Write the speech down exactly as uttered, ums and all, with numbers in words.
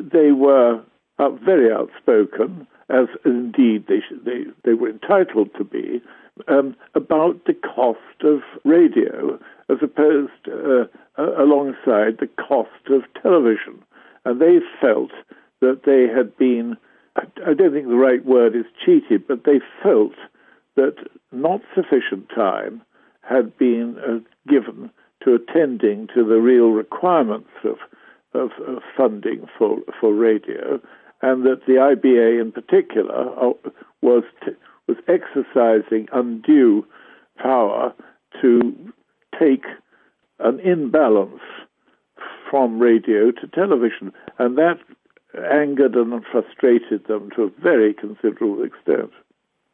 they were uh, very outspoken, as indeed they, sh- they, they were entitled to be, um, about the cost of radio as opposed uh, uh, alongside the cost of television. And they felt that they had been, I don't think the right word is cheated, but they felt that not sufficient time had been uh, given to attending to the real requirements of, of, of funding for, for radio, and that the I B A in particular uh, was t- was exercising undue power to take an imbalance from radio to television, and that angered and frustrated them to a very considerable extent.